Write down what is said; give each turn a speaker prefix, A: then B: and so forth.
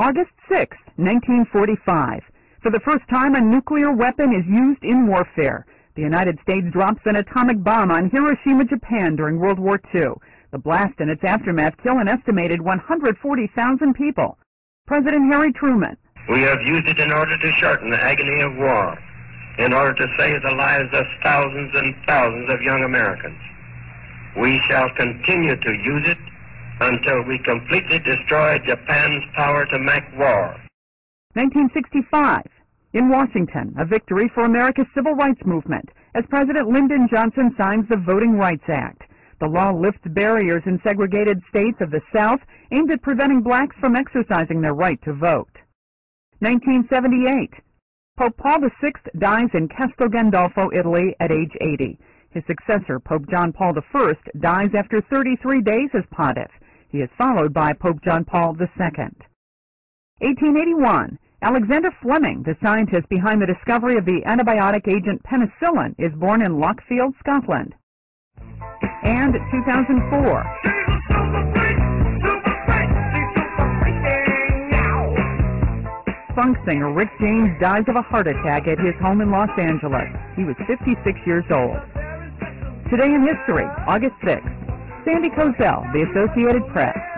A: August 6, 1945. For the first time, a nuclear weapon is used in warfare. The United States drops an atomic bomb on Hiroshima, Japan during World War II. The blast and its aftermath kill an estimated 140,000 people. President Harry Truman.
B: We have used it in order to shorten the agony of war, in order to save the lives of thousands and thousands of young Americans. We shall continue to use it until we completely destroy Japan's power to make war.
A: 1965. In Washington, a victory for America's civil rights movement as President Lyndon Johnson signs the Voting Rights Act. The law lifts barriers in segregated states of the South aimed at preventing blacks from exercising their right to vote. 1978. Pope Paul VI dies in Castel Gandolfo, Italy at age 80. His successor, Pope John Paul I, dies after 33 days as pontiff. He is followed by Pope John Paul II. 1881. Alexander Fleming, the scientist behind the discovery of the antibiotic agent penicillin, is born in Lockfield, Scotland. And 2004. Funk singer Rick James dies of a heart attack at his home in Los Angeles. He was 56 years old. Today in history, August 6th. Sandy Kozel, The Associated Press.